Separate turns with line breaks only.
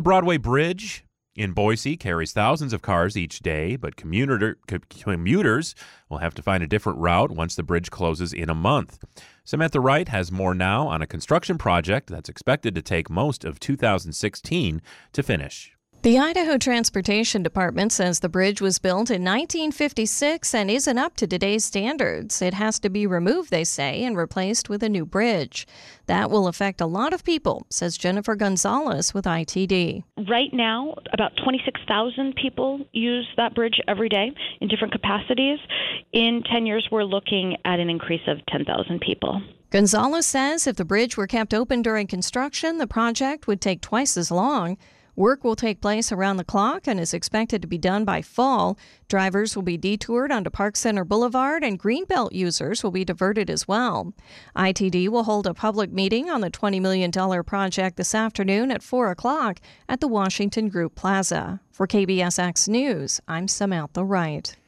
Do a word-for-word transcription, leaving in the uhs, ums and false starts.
Broadway Bridge in Boise carries thousands of cars each day, but commuter, co- commuters will have to find a different route once the bridge closes in a month. Samantha Wright has more now on a construction project that's expected to take most of two thousand sixteen to finish.
The Idaho Transportation Department says the bridge was built in nineteen fifty-six and isn't up to today's standards. It has to be removed, they say, and replaced with a new bridge. That will affect a lot of people, says Jennifer Gonzalez with I T D.
Right now, about twenty-six thousand people use that bridge every day in different capacities. In ten years, we're looking at an increase of ten thousand people.
Gonzalez says if the bridge were kept open during construction, the project would take twice as long. Work will take place around the clock and is expected to be done by fall. Drivers will be detoured onto Park Center Boulevard, and Greenbelt users will be diverted as well. I T D will hold a public meeting on the twenty million dollars project this afternoon at four o'clock at the Washington Group Plaza. For K B S X News, I'm Samantha Wright.